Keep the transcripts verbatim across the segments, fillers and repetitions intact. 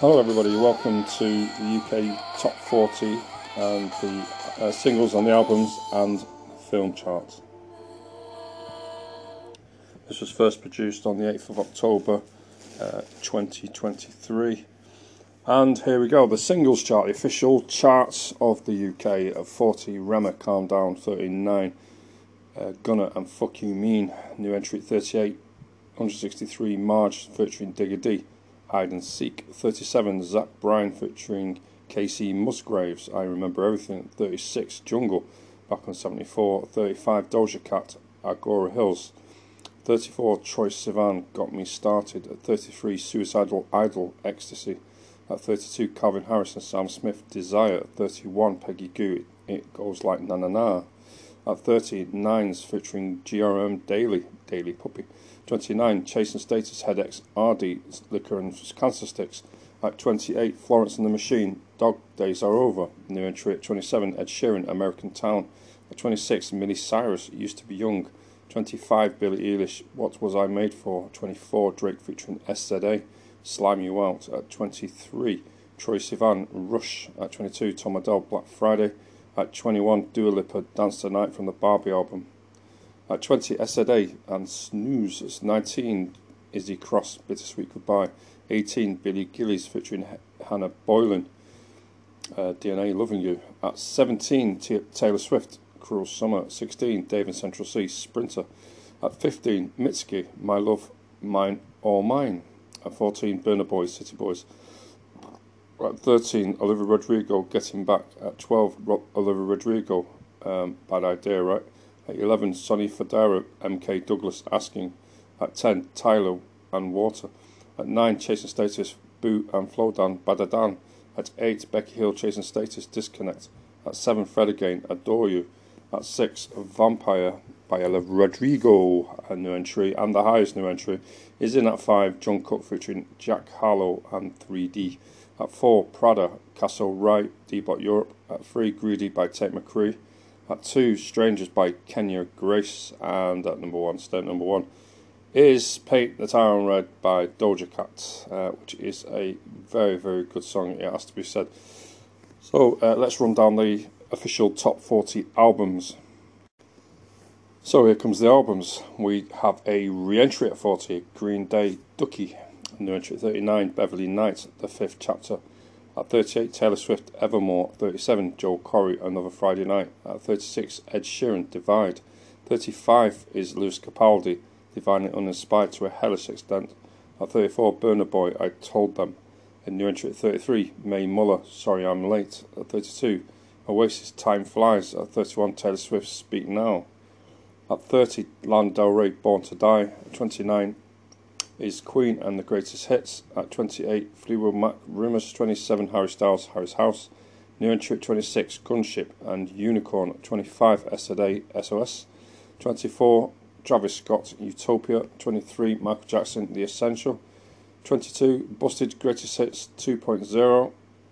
Hello everybody, welcome to the U K Top forty and the uh, singles on the albums and film charts. This was first produced on the eighth of October uh, twenty twenty-three. And here we go, the singles chart, the official charts of the U K. At forty, Rema, Calm Down. Thirty-nine, uh, Gunna and Fuck You Mean. New entry at thirty-eight, one sixty-three, Marge featuring Digga D. Hide and Seek. Thirty-seven, Zach Bryan featuring K C Musgraves, I Remember Everything. Thirty-six, Jungle, back on seventy-four. Thirty-five, Doja Cat, Agora Hills. Thirty-four, Troye Sivan, Got Me Started. At thirty-three, Suicidal Idol, Ecstasy. At thirty-two, Calvin Harris and Sam Smith, Desire. At thirty-one, Peggy Gou, It Goes Like Na Na Na. At thirty, Nines featuring G R M Daily, Daily Puppy. twenty-nine, Chasing Status, Headaches, R D, Liquor and Cancer Sticks. At twenty-eight, Florence and the Machine, Dog Days Are Over. New entry at twenty-seven, Ed Sheeran, American Town. At twenty-six, Miley Cyrus, Used to Be Young. twenty-five, Billie Eilish, What Was I Made For. twenty-four, Drake featuring S Z A, Slime You Out. At twenty-three, Troye Sivan, Rush. At twenty-two, Tom Odell, Black Friday. At twenty-one, Dua Lipa, Dance the Night from the Barbie album. At twenty, S Z A and Snooze. At nineteen, Izzy Cross, Bittersweet Goodbye. eighteen, Billy Gillies featuring Hannah Boylan, uh, D N A, Loving You. At seventeen, T Taylor Swift, Cruel Summer. At sixteen, Dave and Central C, Sprinter. At fifteen, Mitski, My Love, Mine, All Mine. At fourteen, Burna Boy, City Boys. At thirteen, Olivia Rodrigo, Getting Back. At twelve, Ro Olivia Rodrigo, um, Bad Idea, right? At eleven, Sonny Fodera, M K Douglas, Asking. At ten, Tyler and Water. At nine, Chasing Status, Boo and Flowdan, Badadan. At eight, Becky Hill, Chasing Status, Disconnect. At seven, Fred Again, Adore You. At six, Vampire by Olivia Rodrigo, a new entry. And the highest new entry is in at five, John Cook featuring Jack Harlow and three D. At four, Prada, Castle Right, D-Bot Europe. At three, Greedy by Tate McCree. At two, Strangers by Kenya Grace. And at number one, stay at number one, is Paint the Town Red by Doja Cat, uh, which is a very, very good song, it has to be said. So uh, let's run down the official top forty albums. So here comes the albums. We have a re-entry at forty, Green Day, Ducky. New entry at thirty-nine, Beverly Knight, The Fifth Chapter. At thirty-eight, Taylor Swift, Evermore. thirty-seven, Joel Corry, Another Friday Night. At thirty-six, Ed Sheeran, Divide. thirty-five is Lewis Capaldi, Divinely Uninspired to a Hellish Extent. At thirty-four, Burna Boy, I Told Them. And new entry at thirty-three, Mae Muller, Sorry I'm Late. At thirty-two, Oasis, Time Flies. At thirty-one, Taylor Swift, Speak Now. At thirty, Lana Del Rey, Born to Die. At twenty-nine is Queen and the Greatest Hits. At twenty-eight, Fleetwood Mac, Rumours. Twenty-seven, Harry Styles, Harry's House. New entry at twenty-six, Gunship and Unicorn. At twenty-five, S Z A, S O S. twenty-four, Travis Scott, Utopia. twenty-three, Michael Jackson, The Essential. twenty-two, Busted, Greatest Hits two point oh.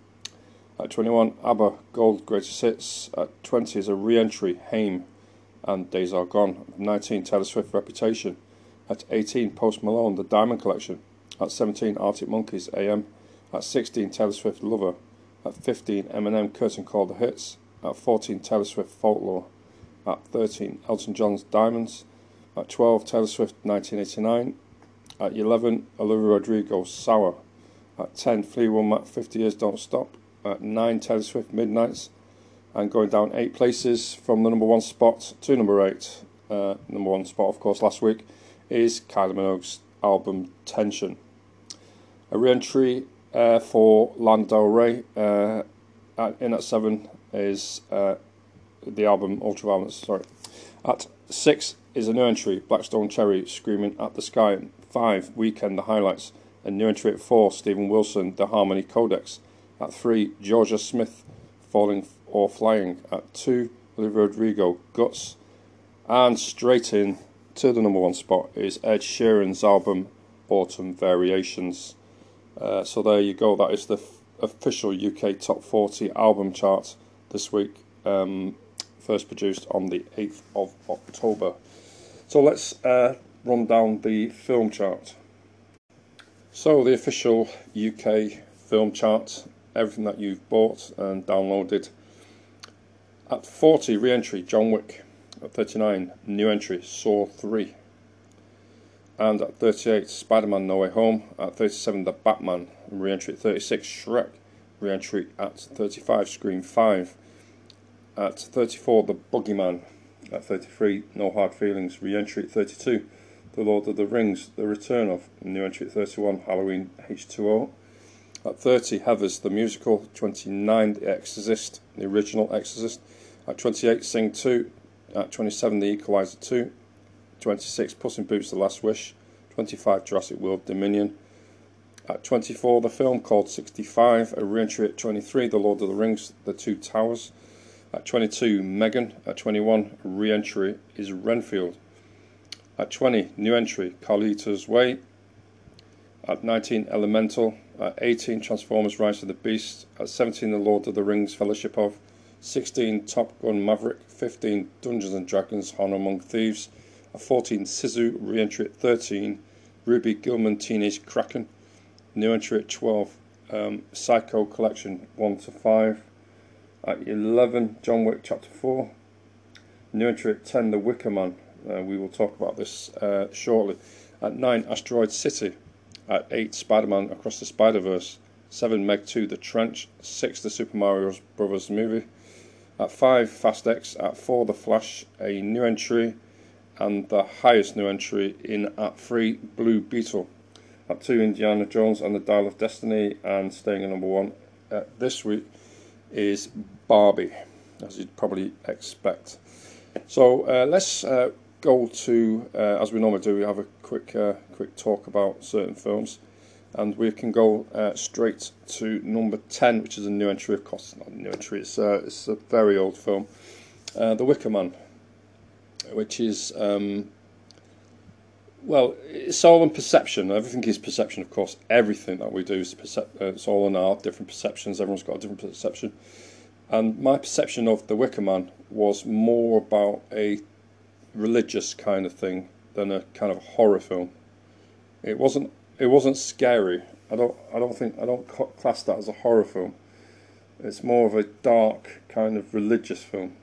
At twenty-one, ABBA, Gold, Greatest Hits. At twenty is a re-entry, Haim and Days Are Gone. At nineteen, Taylor Swift, Reputation. At eighteen, Post Malone, The Diamond Collection. At seventeen, Arctic Monkeys, A M. At sixteen, Taylor Swift, Lover. At fifteen, Eminem, Curtain Call, The Hits. At fourteen, Taylor Swift, Folklore. At thirteen, Elton John's Diamonds. At twelve, Taylor Swift, nineteen eighty-nine. At eleven, Olivia Rodrigo, Sour. At ten, Fleetwood Mac, fifty Years Don't Stop. At nine, Taylor Swift, Midnights. And going down eight places from the number one spot to number eight. Uh, number one spot, of course, last week is Kylie Minogue's album Tension. A re-entry uh, for Lana Del Rey. Uh, at, in at seven is uh, the album Ultraviolence. Sorry. At six is a new entry, Blackstone Cherry, Screaming at the Sky. Five, Weekend, The Highlights. A new entry at four, Stephen Wilson, The Harmony Codex. At three, Georgia Smith, Falling or Flying. At two, Olivia Rodrigo, Guts. And straight in to the number one spot is Ed Sheeran's album Autumn Variations. Uh, so there you go, that is the f official U K Top forty album chart this week, um, first produced on the eighth of October. So let's uh, run down the film chart. So the official U K film chart, everything that you've bought and downloaded. At forty, re-entry, John Wick. At thirty-nine, new entry, Saw three. And at thirty-eight, Spider-Man No Way Home. At thirty-seven, The Batman, re-entry. At thirty-six, Shrek, re-entry. At thirty-five, Scream five. At thirty-four, The Boogeyman. At thirty-three, No Hard Feelings, re-entry. At thirty-two, The Lord of the Rings, The Return of, new entry. At thirty-one, Halloween H two O. At thirty, Heathers the Musical. twenty-nine, The Exorcist, the original Exorcist. At twenty-eight, Sing two. At twenty-seven, The Equalizer two. twenty-six, Puss in Boots, The Last Wish. twenty-five, Jurassic World Dominion. At twenty-four, the film called sixty-five, a re-entry. At twenty-three, The Lord of the Rings, The Two Towers. At twenty-two, Megan. At twenty-one, re-entry is Renfield. At twenty, new entry, Carlito's Way. At nineteen, Elemental. At eighteen, Transformers Rise of the Beast. At seventeen, The Lord of the Rings, Fellowship of. sixteen, Top Gun Maverick. fifteen, Dungeons and Dragons, Honor Among Thieves. At fourteen, Sisu, re-entry. At thirteen, Ruby Gilman, Teenage Kraken. New entry at twelve, um, Psycho Collection one to five. At eleven, John Wick Chapter four. New entry at ten, The Wicker Man. Uh, we will talk about this uh, shortly. At nine, Asteroid City. At eight, Spider-Man Across the Spider-Verse. seven, Meg two, The Trench. six, The Super Mario Brothers movie. At five, Fast X. At four, The Flash, a new entry. And the highest new entry in at three, Blue Beetle. At two, Indiana Jones and the Dial of Destiny. And staying at number one uh, this week is Barbie, as you'd probably expect. So uh, let's uh, go to, uh, as we normally do, we have a quick uh, quick talk about certain films. And we can go uh, straight to number ten, which is a new entry. Of course, it's not a new entry, it's, uh, it's a very old film. Uh, The Wicker Man, which is, um, well, it's all in perception. Everything is perception, of course. Everything that we do is percep- uh, it's all in our different perceptions. Everyone's got a different perception. And my perception of The Wicker Man was more about a religious kind of thing than a kind of horror film. It wasn't. It wasn't scary. I don't. I don't think. I don't class that as a horror film. It's more of a dark kind of religious film,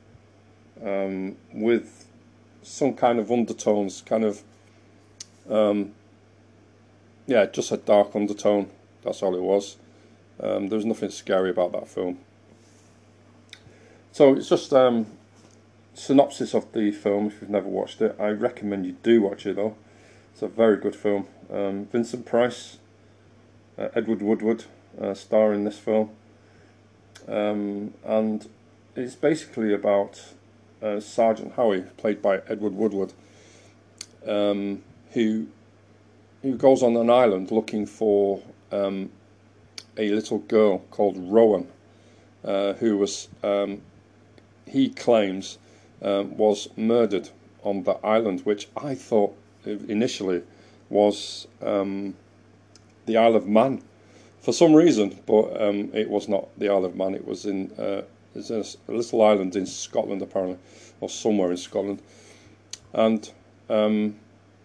um, with some kind of undertones. Kind of. Um, yeah, just a dark undertone. That's all it was. Um, there was nothing scary about that film. So it's just um, synopsis of the film. If you've never watched it, I recommend you do watch it though. It's a very good film. Um, Vincent Price, uh, Edward Woodward uh, star in this film, um, and it's basically about uh, Sergeant Howie, played by Edward Woodward, um, who who goes on an island looking for um, a little girl called Rowan, uh, who was um, he claims um, was murdered on the island, which I thought initially was um, the Isle of Man for some reason, but um, it was not the Isle of Man. It was in uh, it's in a little island in Scotland apparently, or somewhere in Scotland, and um,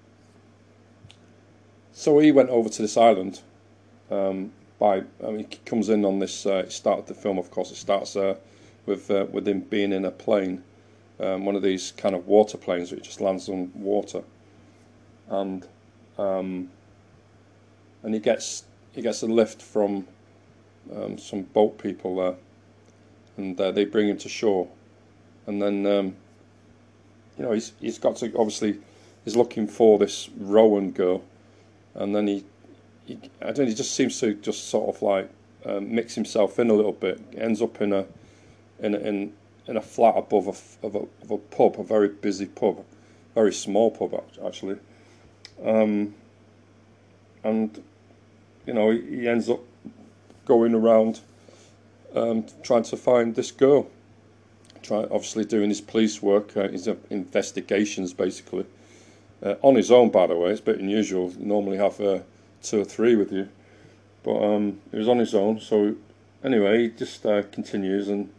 so he went over to this island. Um, by I mean, he comes in on this. Uh, it started the film, of course. It starts uh, with uh, with him being in a plane, um, one of these kind of water planes which just lands on water. And um, and he gets he gets a lift from um, some boat people there, and uh, they bring him to shore, and then um, you know he's he's got to obviously he's looking for this Rowan girl, and then he, he I don't know, he just seems to just sort of like um, mix himself in a little bit. Ends up in a in a, in in a flat above a of a of a pub, a very busy pub, very small pub actually. Um, and you know he, he ends up going around um, trying to find this girl. Try obviously doing his police work, uh, his uh, investigations basically uh, on his own. By the way, it's a bit unusual. You normally have uh, two or three with you, but um, he was on his own. So anyway, he just uh, continues, and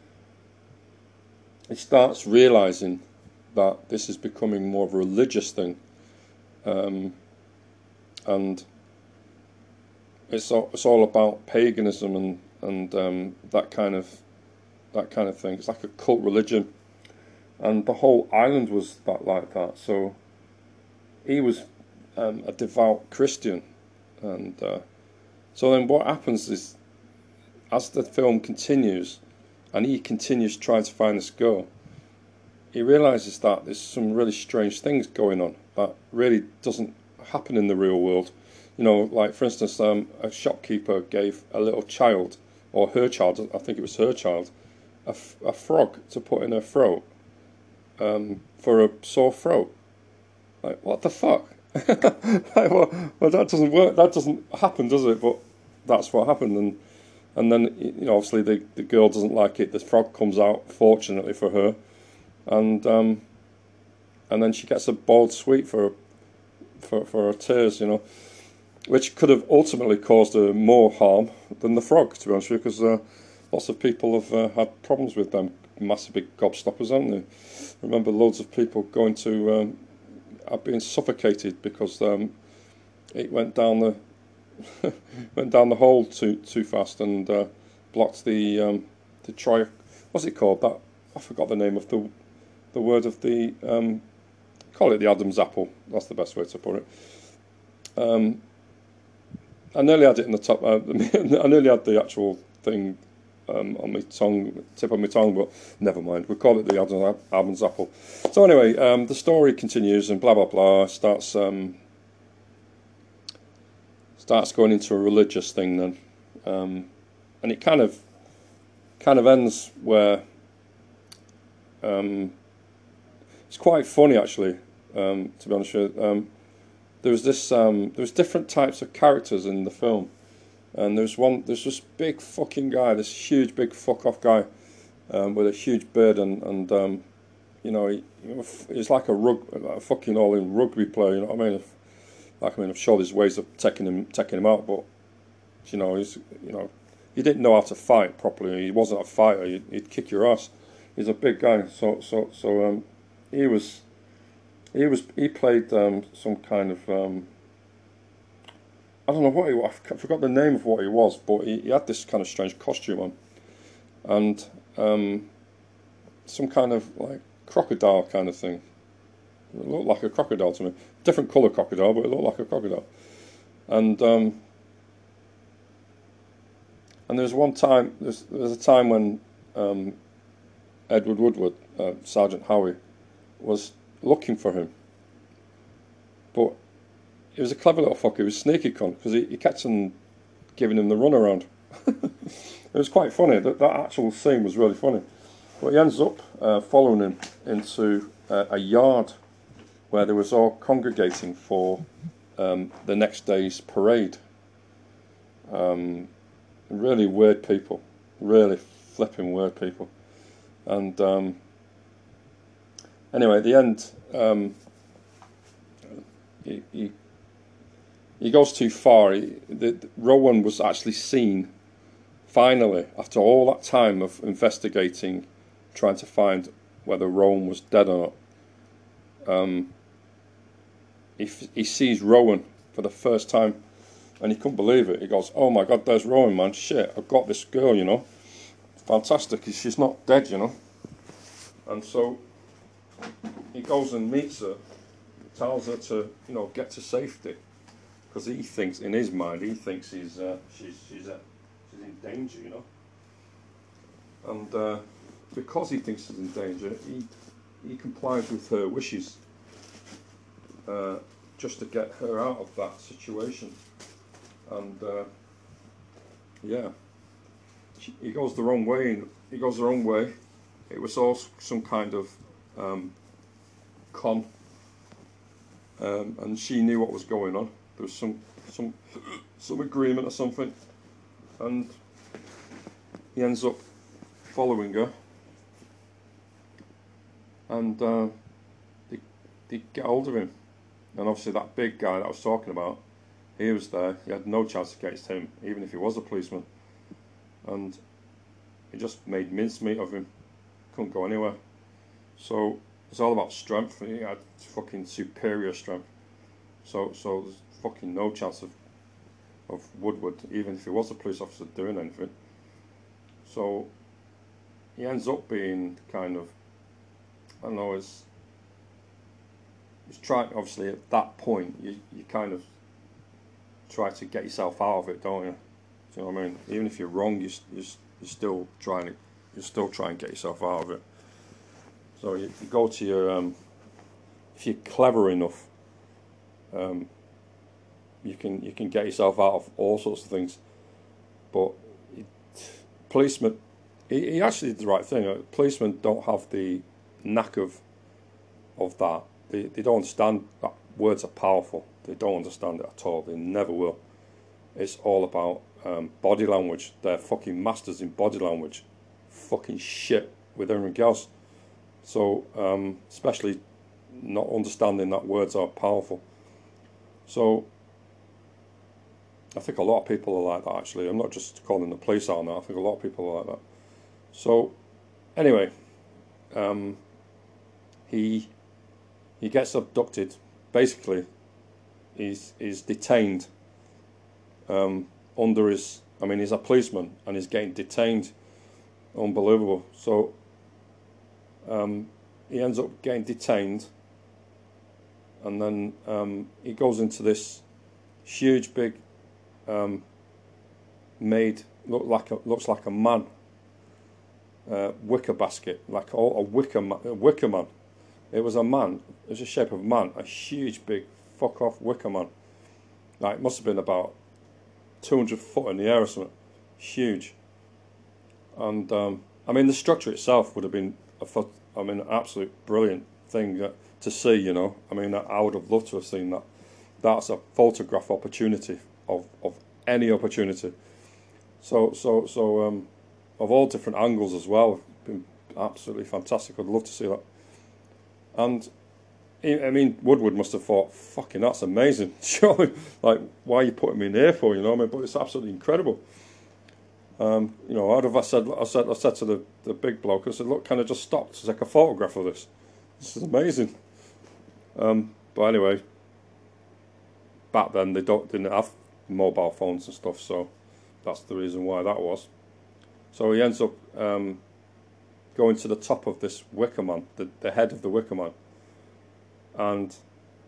he starts realizing that this is becoming more of a religious thing. Um, and it's all, it's all about paganism and and um, that kind of that kind of thing. It's like a cult religion, and the whole island was that like that. So he was um, a devout Christian, and uh, so then what happens is, as the film continues, and he continues trying to find this girl, he realizes that there's some really strange things going on that really doesn't happen in the real world. You know, like for instance, um, a shopkeeper gave a little child, or her child, I think it was her child, a, f- a frog to put in her throat um, for a sore throat. Like, what the fuck? Like, well, well, that doesn't work. That doesn't happen, does it? But that's what happened, and and then you know, obviously the the girl doesn't like it. The frog comes out, fortunately for her, and um, and then she gets a boiled sweet for for for her tears, you know, which could have ultimately caused her more harm than the frog, to be honest with you, because uh, lots of people have uh, had problems with them massive big gobstoppers, haven't they? I remember loads of people going to um, are being suffocated because um, it went down the went down the hole too too fast and uh, blocked the um, the tri. What's it called? That I forgot the name of the the word of the um, call it the Adam's apple. That's the best way to put it. Um, I nearly had it in the top. Uh, I nearly had the actual thing um, on my tongue, tip of my tongue, but never mind. We call it the Adam's, Adam's apple. So anyway, um, the story continues and blah blah blah. Starts um, starts going into a religious thing then, um, and it kind of kind of ends where um, it's quite funny actually. Um, to be honest with you, um, there was this um, there was different types of characters in the film. And there's one, there's this big fucking guy, this huge big fuck off guy, um, with a huge beard, and and um, you know, he, he's like a rug, a fucking all in rugby player. You know what I mean? If, like I mean, I'm sure there's ways of taking him, taking him out, but you know, he's, you know, he didn't know how to fight properly. He wasn't a fighter. He'd, he'd kick your ass. He's a big guy. So so so um, he was, he was, he played um some kind of um. I don't know what he was. I forgot the name of what he was, but he, he had this kind of strange costume on, and um, some kind of like crocodile kind of thing. It looked like a crocodile to me. Different colour crocodile, but it looked like a crocodile. And um, and there was one time. There's there was a time when um, Edward Woodward, uh, Sergeant Howie, was looking for him, but he was a clever little fucker. He was sneaky cunt because he, he kept on giving him the runaround. It was quite funny. That that actual scene was really funny. But he ends up uh, following him into uh, a yard where they was all congregating for um, the next day's parade. Um, really weird people, really flipping weird people. And um, anyway, at the end, um, he, he he goes too far. He, the, the, Rowan was actually seen, finally, after all that time of investigating, trying to find whether Rowan was dead or not. Um, he, he sees Rowan for the first time, and he couldn't believe it. He goes, "Oh my God, there's Rowan, man! Shit, I've got this girl, you know. Fantastic, she's not dead, you know." And so he goes and meets her, tells her to, you know, get to safety. Because he thinks, in his mind, he thinks he's uh, she's she's uh, she's in danger, you know. And uh, because he thinks she's in danger, he he complies with her wishes, uh, just to get her out of that situation. And uh, yeah, she, he goes the wrong way. And he goes the wrong way. It was all some kind of um, con, um, and she knew what was going on. There was some some some agreement or something, and he ends up following her, and uh, they they get hold of him, and obviously that big guy that I was talking about, he was there. He had no chance against him, even if he was a policeman, and he just made mincemeat of him. Couldn't go anywhere. So it's all about strength. He had fucking superior strength. So so there's fucking no chance of of Woodward, even if he was a police officer doing anything. So he ends up being kind of, I don't know, it's, it's trying, obviously at that point, you, you kind of try to get yourself out of it, don't you? Do you know what I mean? Even if you're wrong, you, you, you're still trying to, you still try and get yourself out of it. So you, you go to your, um, if you're clever enough, um, you can you can get yourself out of all sorts of things. But it, policemen, he, he actually did the right thing. Policemen don't have the knack of of that. They they don't understand that words are powerful. They don't understand it at all. They never will. It's all about um, body language. They're fucking masters in body language. Fucking shit with everything else. So um, especially not understanding that words are powerful. So I think a lot of people are like that, actually. I'm not just calling the police out now. I think a lot of people are like that. So anyway, um, he he gets abducted. Basically, he's he's detained um, under his. I mean, he's a policeman and he's getting detained. Unbelievable. So um, he ends up getting detained, and then um, he goes into this huge, big, um, made look like a, looks like a man, uh, wicker basket, like a, a wicker man, a wicker man. It was a man. It was the shape of a man, a huge, big, fuck off wicker man. Like it must have been about two hundred foot in the air or something. Huge. And um, I mean, the structure itself would have been a, I mean, an absolute brilliant thing uh, to see. You know, I mean, I, I would have loved to have seen that. That's a photograph opportunity of of any opportunity. So so so um, of all different angles as well. Been absolutely fantastic. I'd love to see that. And I mean, Woodward must have thought, "Fucking, that's amazing." Surely, like, why are you putting me in here for? You know, I mean, but it's absolutely incredible. Um, you know, I'd have I said, I said, I said to the the big bloke, I said, "Look, can I just stop to take a photograph of this? This is amazing." Um, but anyway, back then they don't didn't have mobile phones and stuff, so that's the reason why that was. So he ends up um, going to the top of this wicker man, the the head of the wicker man, and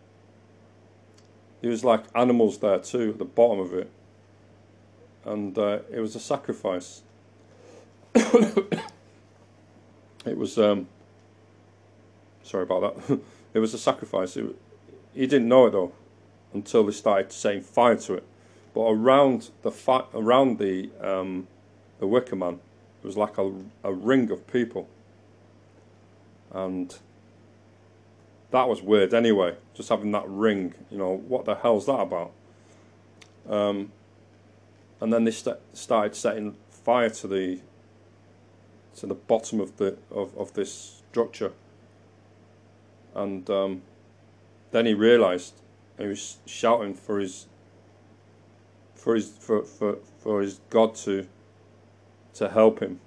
there was like animals there too at the bottom of it. And uh, it was a sacrifice. It was, um, sorry about that. It was a sacrifice. It, he didn't know it though, until they started setting fire to it. But around the fi around the um, the wicker man, it was like a a ring of people, and that was weird. Anyway, just having that ring, you know, what the hell's that about? Um, And then they st started setting fire to the to the bottom of the of, of this structure, and um, then he realised he was shouting for his for his for, for, for his God to to help him.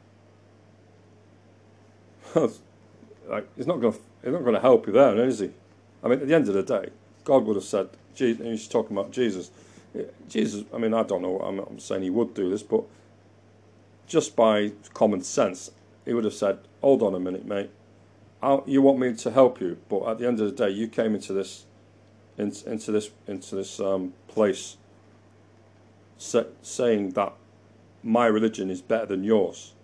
Like he's not going he's not going to help you there, is he? I mean, at the end of the day, God would have said, Jesus, he's talking about Jesus. Jesus, I mean, I don't know, I'm not saying he would do this, but just by common sense, he would have said, hold on a minute, mate, I'll, you want me to help you, but at the end of the day, you came into this, in, into this, into this um, place, say, saying that my religion is better than yours.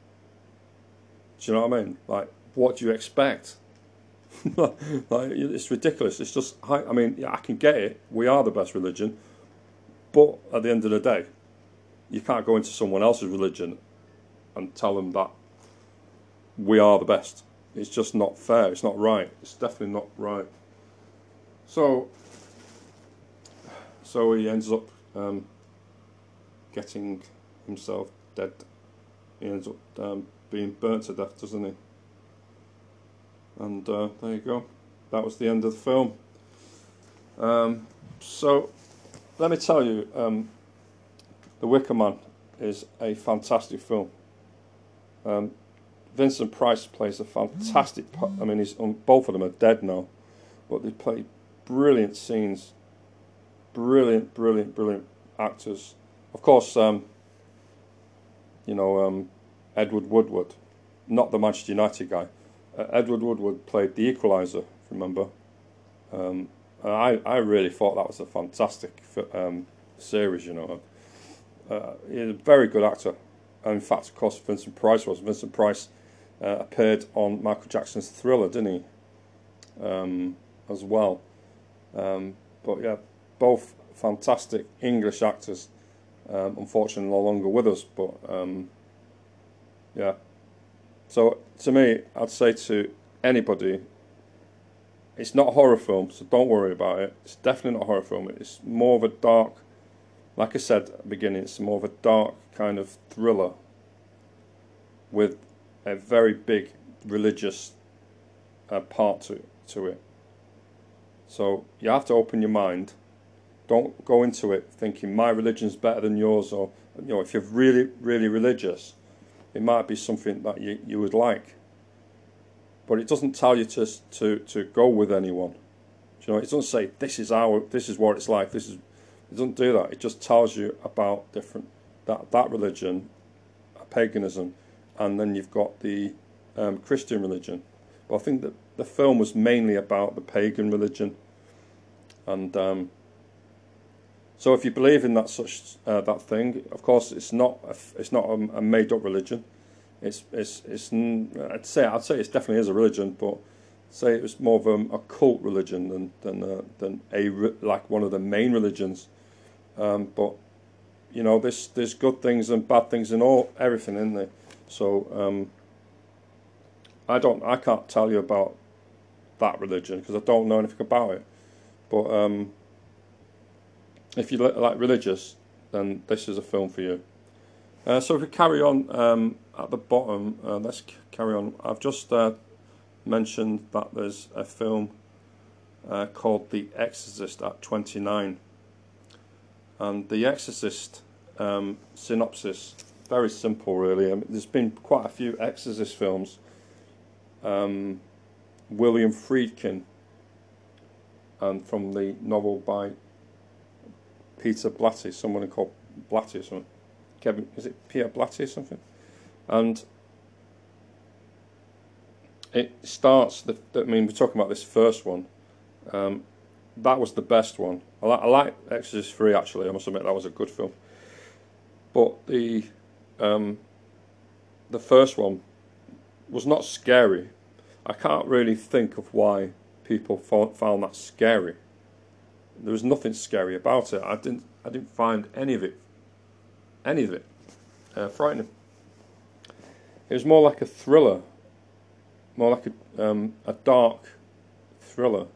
Do you know what I mean? Like, what do you expect? Like, it's ridiculous. It's just, I mean, yeah, I can get it. We are the best religion. But at the end of the day, you can't go into someone else's religion and tell them that we are the best. It's just not fair. It's not right. It's definitely not right. So, so he ends up um, getting himself dead. He ends up um, being burnt to death, doesn't he? And uh, there you go. That was the end of the film. Um, so. Let me tell you, um, The Wicker Man is a fantastic film. Um, Vincent Price plays a fantastic part. I mean, he's, um, both of them are dead now, but they play brilliant scenes, brilliant, brilliant, brilliant actors. Of course, um, you know, um, Edward Woodward, not the Manchester United guy. Uh, Edward Woodward played the Equalizer, if you remember. Um, and I, I really thought that was a fantastic um, series, you know. Uh, he's a very good actor. And in fact, of course, Vincent Price was. Vincent Price uh, appeared on Michael Jackson's Thriller, didn't he? Um, as well. Um, but yeah, both fantastic English actors. Um, unfortunately, no longer with us. But um, yeah. So to me, I'd say to anybody, it's not a horror film, so don't worry about it. It's definitely not a horror film. It's more of a dark, like I said at the beginning, it's more of a dark kind of thriller with a very big religious uh, part to, to it. So you have to open your mind. Don't go into it thinking my religion's better than yours, or you know, if you're really, really religious, it might be something that you, you would like. But it doesn't tell you to to to go with anyone. You know, it doesn't say this is our this is what it's like. This is it doesn't do that. It just tells you about different that that religion, paganism, and then you've got the um, Christian religion. But I think that the film was mainly about the pagan religion, and um, so if you believe in that such uh, that thing, of course, it's not a, it's not a, a made up religion. It's it's it's. I'd say I'd say it definitely is a religion, but say it was more of a, a cult religion than than uh, than a like one of the main religions. Um, but you know, there's there's good things and bad things in all everything in there. So um, I don't I can't tell you about that religion because I don't know anything about it. But um, if you like religious, then this is a film for you. Uh, so if we carry on um, at the bottom, uh, let's c carry on. I've just uh, mentioned that there's a film uh, called The Exorcist at twenty-nine. And The Exorcist um, synopsis, very simple really. I mean, there's been quite a few Exorcist films. Um, William Friedkin, and from the novel by Peter Blatty, someone called Blatty or something. Kevin, is it Peter Blatty or something? And it starts, the, I mean, we're talking about this first one. Um, that was the best one. I, li I like Exorcist three actually, I must admit that was a good film. But the, um, the first one was not scary. I can't really think of why people found that scary. There was nothing scary about it. I didn't, I didn't find any of it Any of it uh, frightening. It was more like a thriller, more like a um, a dark thriller.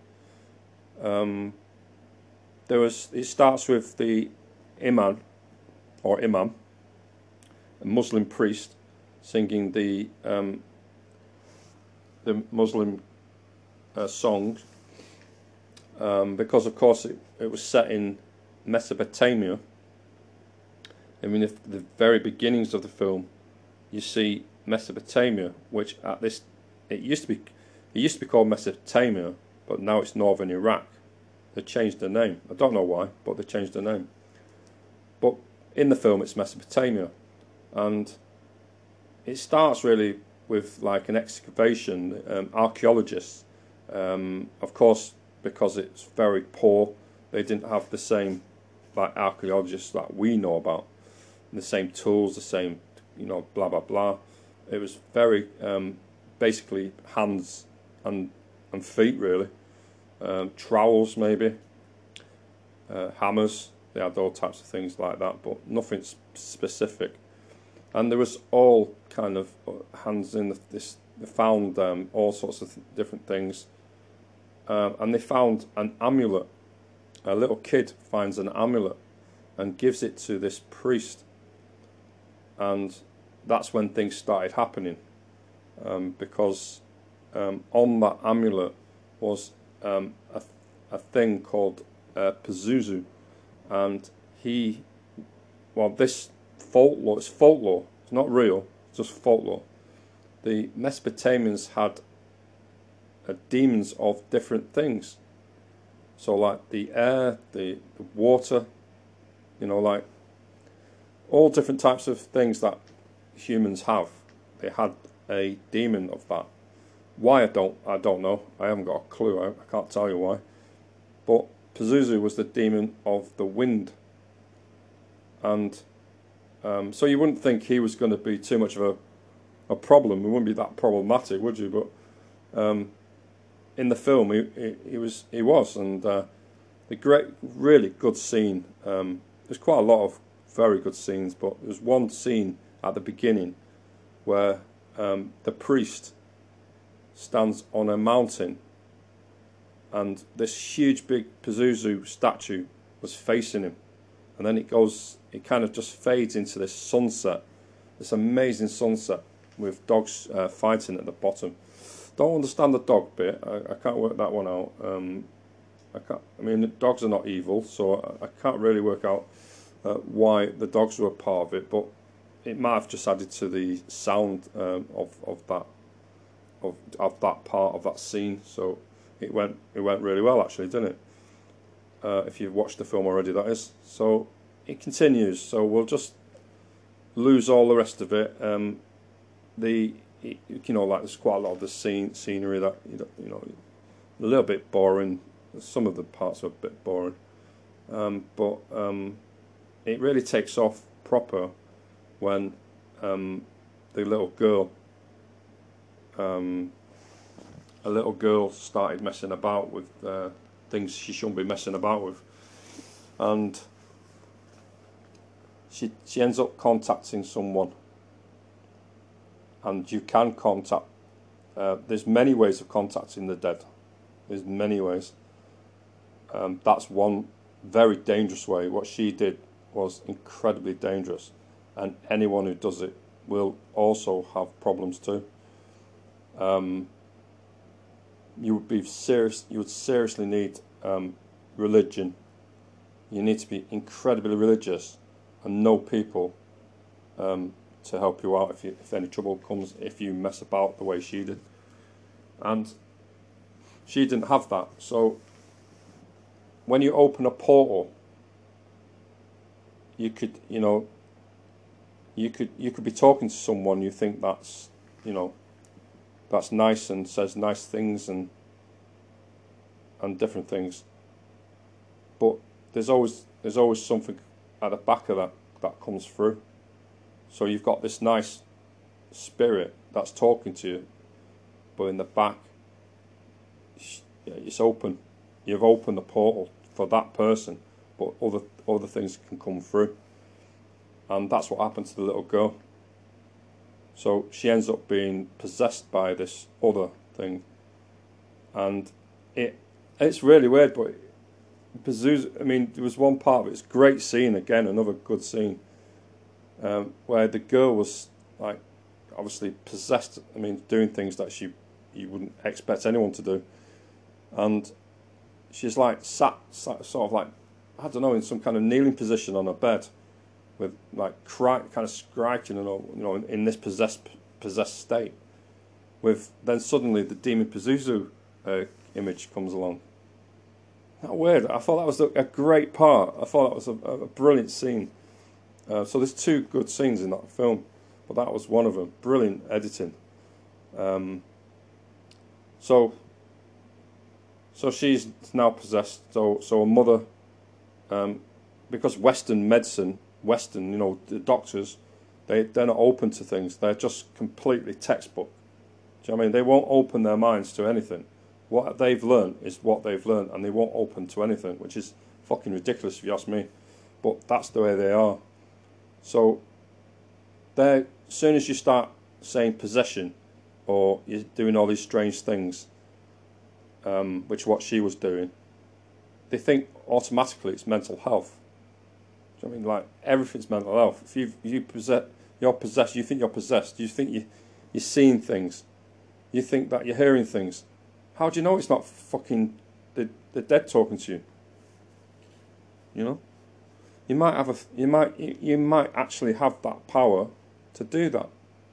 Um, there was. It starts with the imam, or imam, a Muslim priest, singing the um, the Muslim uh, songs, um, because of course it, it was set in Mesopotamia. I mean, if the very beginnings of the film, you see Mesopotamia, which at this, it used to be, it used to be called Mesopotamia, but now it's northern Iraq. They changed the name. I don't know why, but they changed the name. But in the film, it's Mesopotamia, and it starts really with like an excavation. Um, archaeologists, um, of course, because it's very poor, they didn't have the same like archaeologists that we know about. The same tools, the same, you know, blah blah blah. It was very um, basically hands and and feet really, um, trowels maybe, uh, hammers. They had all types of things like that, but nothing specific. And there was all kind of hands in the, this. They found um, all sorts of th different things, uh, and they found an amulet. A little kid finds an amulet and gives it to this priest. And that's when things started happening, um, because um, on that amulet was um, a, a thing called uh, Pazuzu, and he, well, this folklore, it's folklore, it's not real, it's just folklore. The Mesopotamians had uh, demons of different things, so like the air, the, the water, You know, like all different types of things that humans have. They had a demon of that. Why I don't I don't know. I haven't got a clue. I, I can't tell you why. But Pazuzu was the demon of the wind, and um, so you wouldn't think he was going to be too much of a a problem. It wouldn't be that problematic, would you? But um, in the film, he, he, he was he was, and uh, the great, really good scene. Um, there's quite a lot of very good scenes, but there's one scene at the beginning where um, the priest stands on a mountain, and this huge big Pazuzu statue was facing him, and then it goes, it kind of just fades into this sunset, this amazing sunset with dogs uh, fighting at the bottom. Don't understand the dog bit. I, I can't work that one out. Um, I can't. I mean, the dogs are not evil, so I, I can't really work out uh, why the dogs were a part of it. But it might have just added to the sound um, of of that of of that part of that scene. So it went it went really well, actually, didn't it? Uh, if you've watched the film already, that is. So it continues. So we'll just lose all the rest of it. Um, the you know, like there's quite a lot of the scene scenery that you know a little bit boring. Some of the parts are a bit boring, um, but um, it really takes off proper when um, the little girl, um, a little girl started messing about with uh, things she shouldn't be messing about with, and she she ends up contacting someone. And you can contact, uh, there's many ways of contacting the dead. There's many ways. Um, that's one very dangerous way. What she did was incredibly dangerous. And anyone who does it will also have problems too. Um, you would be serious, you would seriously need um, religion. You need to be incredibly religious and know people um, to help you out if you, if any trouble comes, if you mess about the way she did. And she didn't have that. So when you open a portal, you could, you know, you could you could be talking to someone you think that's, you know, that's nice and says nice things and and different things. But there's always there's always something at the back of that that comes through. So you've got this nice spirit that's talking to you, but in the back, it's open. You've opened the portal for that person, but other other things can come through. And that's what happened to the little girl. So she ends up being possessed by this other thing, and it it's really weird. But Pazuzu, I mean, there was one part of it. It's a great scene again, another good scene. Um, where the girl was like obviously possessed. I mean, doing things that she you wouldn't expect anyone to do, and she's like sat, sat sort of like I don't know in some kind of kneeling position on her bed, with like cry, kind of scratching and all, you know, in, in this possessed possessed state. With then suddenly the demon Pazuzu uh, image comes along. Isn't that weird? I thought that was a, a great part. I thought that was a, a brilliant scene. Uh, so there's two good scenes in that film, but that was one of them. Brilliant editing. Um, so, so she's now possessed. So, so a mother, um, because Western medicine, Western, you know, the doctors, they they're not open to things. They're just completely textbook. Do you know what I mean? They won't open their minds to anything. What they've learned is what they've learned, and they won't open to anything, which is fucking ridiculous if you ask me. But that's the way they are. So, there, as soon as you start saying possession, or you're doing all these strange things, um, which what she was doing, they think automatically it's mental health. Do you know what I mean? Like everything's mental health. If you you possess, you're possessed. You think you're possessed. You think you you're seeing things. You think that you're hearing things. How do you know it's not fucking the the dead talking to you? You know. You might have a, you might, you might actually have that power to do that.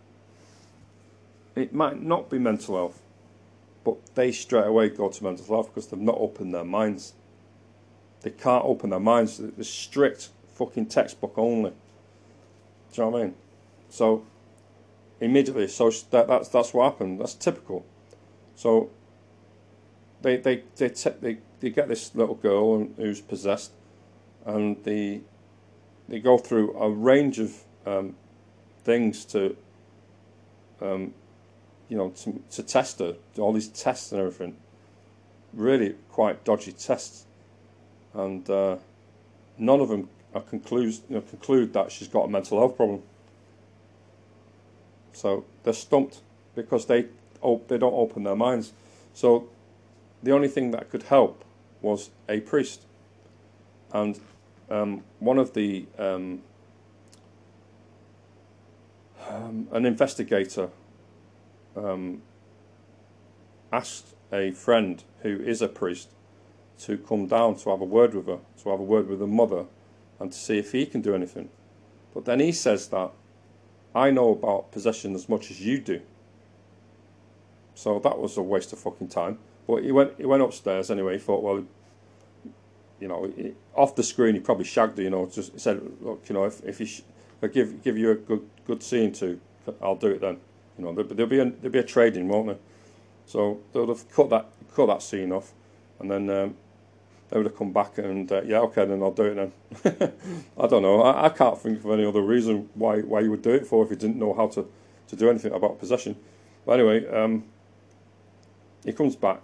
It might not be mental health, but they straight away go to mental health because they've not opened their minds. They can't open their minds. They're strict fucking textbook only. Do you know what I mean? So immediately, so that, that's that's what happened. That's typical. So they they they te they, they get this little girl who's possessed, and they they go through a range of um, things to um, you know to, to test her. All these tests and everything, really quite dodgy tests, and uh, none of them are conclude you know, conclude that she's got a mental health problem. So they're stumped because they oh, they don't open their minds. So the only thing that could help was a priest, and um, one of the um, um, an investigator um, asked a friend who is a priest to come down to have a word with her, to have a word with her mother, and to see if he can do anything. But then he says that I know about possession as much as you do. So that was a waste of fucking time. But he went he went upstairs anyway. He thought, well, you know, he, off the screen he probably shagged her. You know, just he said, look, you know, if if, he sh if I give give you a good good scene to, I'll do it then. You know, there, there'll be a there'll be a trading, won't there? So they would have cut that cut that scene off, and then um, they would have come back and uh, yeah, okay, then I'll do it then. I don't know. I, I can't think of any other reason why why you would do it for if you didn't know how to to do anything about possession. But anyway, um, he comes back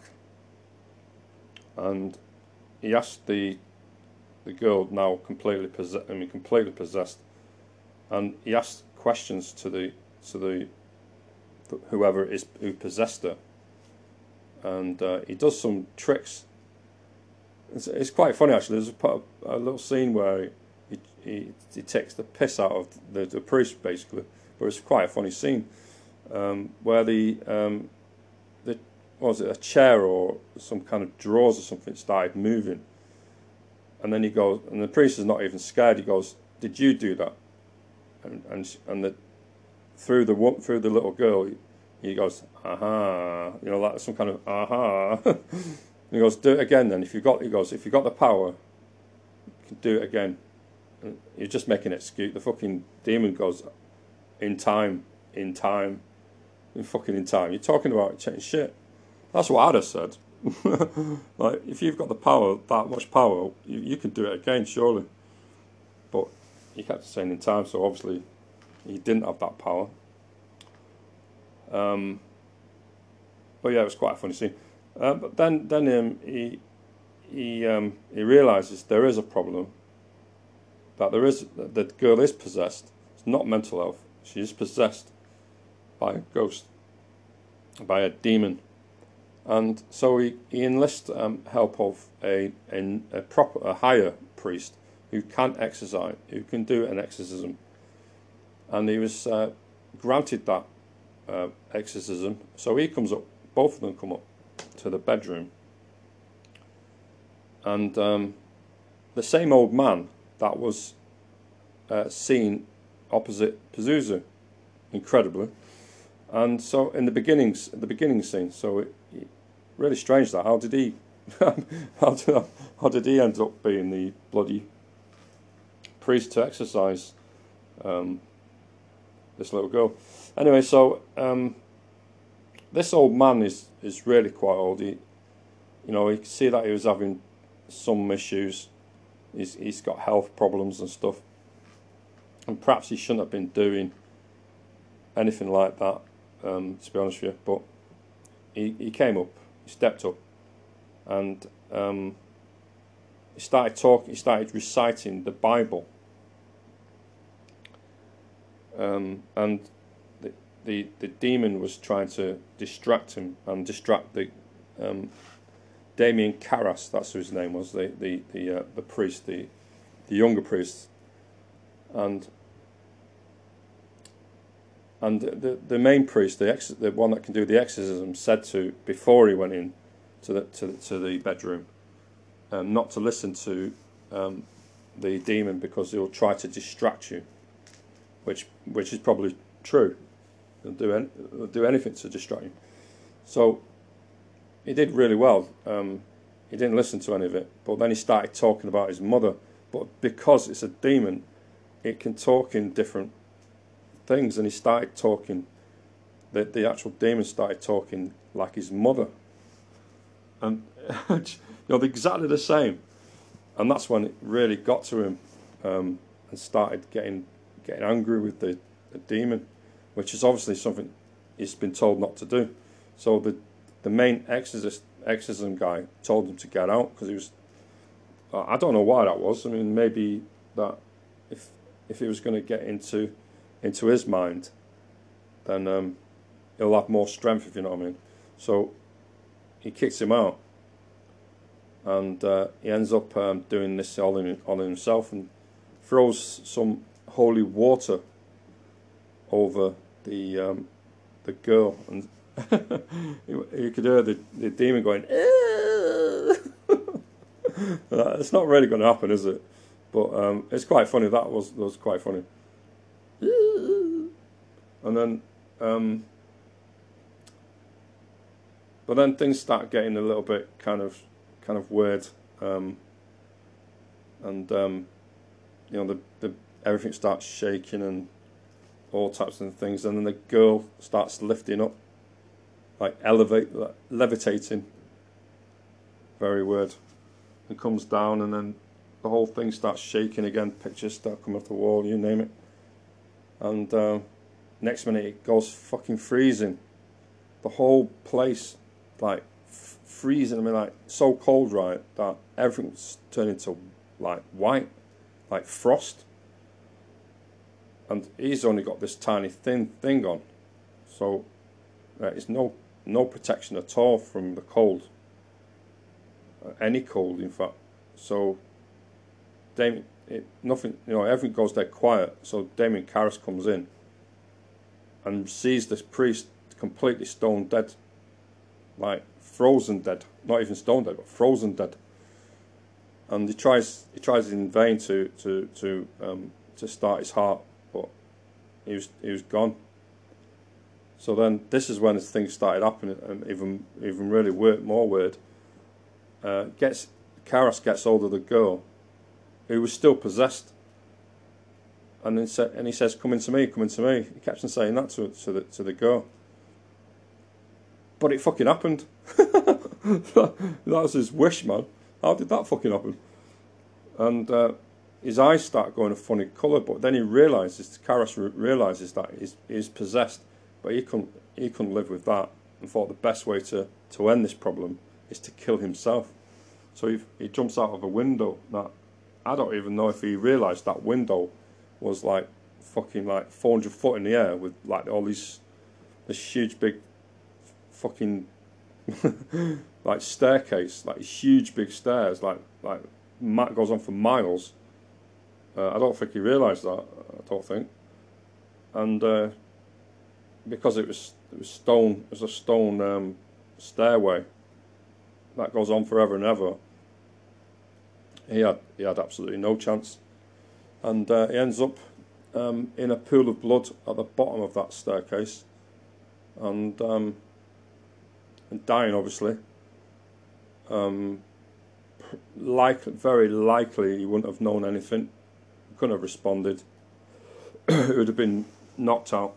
and he asked the the girl, now completely possessed, I mean completely possessed, and he asked questions to the to the whoever it is who possessed her, and uh, he does some tricks. It's, it's quite funny actually. There's a, a little scene where he, he he takes the piss out of the, the priest basically, but it's quite a funny scene um, where the um, the what was it, a chair or some kind of drawers or something started moving, and then he goes, and the priest is not even scared. He goes, "Did you do that?" And and and the through the through the little girl, he, he goes, "Aha!" You know, like some kind of aha. And he goes, "Do it again then. If you got," he goes, "if you got the power, you can do it again." And you're just making an excuse. The fucking demon goes, "In time, in time, in fucking in time." You're talking about change shit. That's what I'd have said. Like, if you've got the power, that much power, you, you can do it again, surely. But he kept saying in time, so obviously he didn't have that power. Um, but yeah, it was quite a funny scene. Uh, but then, then um, he he um, he realizes there is a problem. That there is that the girl is possessed. It's not mental health. She is possessed by a ghost, by a demon, and so he he enlists um, help of a, a a proper a higher priest who can exorcise, who can do an exorcism, and he was uh, granted that uh, exorcism. So he comes up. Both of them come up to the bedroom, and um, the same old man that was uh, seen opposite Pazuzu, incredibly, and so in the beginnings, the beginning scene, so it, it, really strange that how did he, how did how did he end up being the bloody priest to exorcise um, this little girl? Anyway, so. Um, This old man is, is really quite old. He, you know, you can see that he was having some issues. He's he's got health problems and stuff, and perhaps he shouldn't have been doing anything like that. Um, to be honest with you, but he he came up, he stepped up, and um, he started talking. He started reciting the Bible, um, and. The, the demon was trying to distract him and distract the um, Damien Karras, that's who his name was, the the the, uh, the priest, the the younger priest, and and the the main priest, the ex the one that can do the exorcism, said to before he went in to the to the, to the bedroom, um, not to listen to um, the demon because he'll try to distract you, which which is probably true. He'll do any, he'll do anything to distract you. So he did really well. Um, he didn't listen to any of it, but then he started talking about his mother but because it's a demon, it can talk in different things, and he started talking, the, the actual demon started talking like his mother, and you know, they're exactly the same, and that's when it really got to him, um, and started getting getting angry with the, the demon, which is obviously something he's been told not to do. So the the main exorcist exorcism guy told him to get out, because he was, I don't know why that was. I mean, maybe that if if he was going to get into into his mind, then um, he'll have more strength, if you know what I mean. So he kicks him out, and uh, he ends up um, doing this all in, all in himself, and throws some holy water over the um, the girl, and you, you could hear the, the demon going, it's not really going to happen, is it? But um, it's quite funny. That was that was quite funny. And then, um, but then things start getting a little bit kind of kind of weird, um, and um, you know, the the everything starts shaking and all types of things, and then the girl starts lifting up, like elevate, like levitating. Very weird. And comes down, and then the whole thing starts shaking again. Pictures start coming off the wall, you name it. And uh, next minute it goes fucking freezing. The whole place, like f freezing. I mean, like so cold, right, that everything's turning to like white, like frost. And he's only got this tiny thin thing on, so uh, it's no no protection at all from the cold. Uh, any cold, in fact. So Damien, it, nothing, you know, everything goes dead quiet. So Damien Karras comes in and sees this priest completely stone dead, like frozen dead, not even stone dead, but frozen dead. And he tries, he tries in vain to to to um, to start his heart, but he was he was gone. So then this is when things started happening, and even even really weird, more weird. Uh, gets Karras gets hold of the girl, who was still possessed, and then sa and he says, "Come into me, come into me." He kept on saying that to to the to the girl, but it fucking happened. That was his wish, man. How did that fucking happen? And uh, his eyes start going a funny colour, but then he realises, Karras re realises that he's, he's possessed, but he couldn't he couldn't live with that, and thought the best way to to end this problem is to kill himself. So he he jumps out of a window that, I don't even know if he realised that window was like fucking like four hundred foot in the air, with like all these this huge big fucking like staircase, like huge big stairs, like like mat goes on for miles. Uh, I don't think he realised that. I don't think, and uh, because it was it was stone, it was a stone um, stairway that goes on forever and ever. He had he had absolutely no chance, and uh, he ends up um, in a pool of blood at the bottom of that staircase, and um, and dying, obviously. Um, like very likely, he wouldn't have known anything. He couldn't have responded. He would have been knocked out.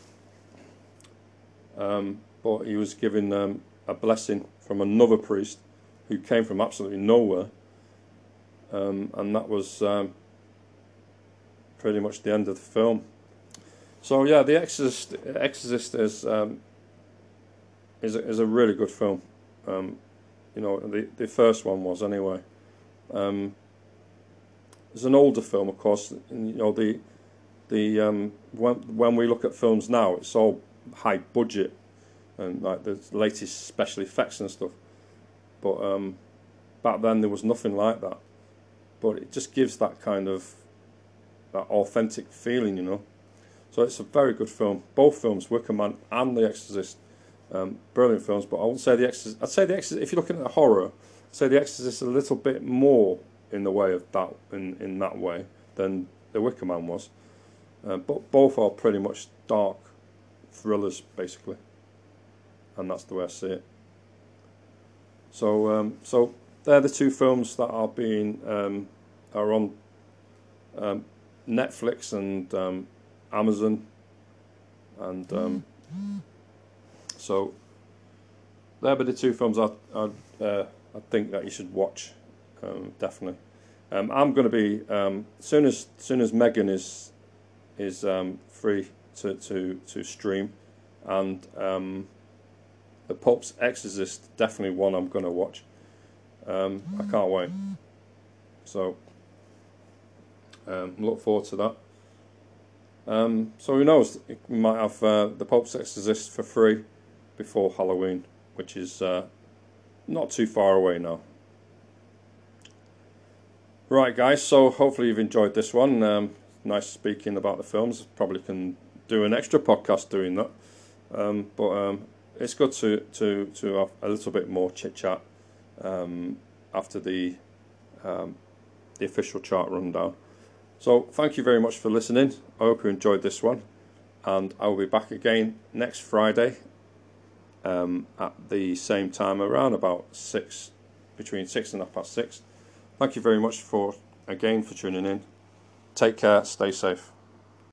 Um, but he was given um, a blessing from another priest who came from absolutely nowhere. Um, and that was um, pretty much the end of the film. So yeah, The Exorcist, Exorcist is um, is a, is a really good film. Um, you know, the the first one was anyway. Um, it's an older film, of course. And, you know, the the um, when when we look at films now, it's all high budget and like the latest special effects and stuff. But um, back then there was nothing like that. But it just gives that kind of that authentic feeling, you know. So it's a very good film. Both films, Wicker Man and The Exorcist, um, brilliant films. But I wouldn't say The Exorcist. I'd say The Exorcist. If you're looking at horror, I'd say The Exorcist is a little bit more in the way of that in in that way than The Wicker Man was. Uh, but both are pretty much dark thrillers, basically, and that's the way I see it. So, um, so they're the two films that are being um, are on um, Netflix and um, Amazon, and um, so there be the two films I I, uh, I think that you should watch, um, definitely. Um, I'm going to be um, soon as soon as Megan is is um, free to, to, to stream, and um, the Pope's Exorcist, definitely one I'm going to watch. Um, I can't wait. So um, look forward to that. Um, so who knows? We might have uh, the Pope's Exorcist for free before Halloween, which is uh, not too far away now. Right, guys. So hopefully you've enjoyed this one. Um, nice speaking about the films. Probably can do an extra podcast doing that. Um, but um, it's good to to to have a little bit more chit chat um, after the um, the official chart rundown. So thank you very much for listening. I hope you enjoyed this one, and I will be back again next Friday um, at the same time, around about six, between six and half past six. Thank you very much for again for tuning in. Take care. Stay safe.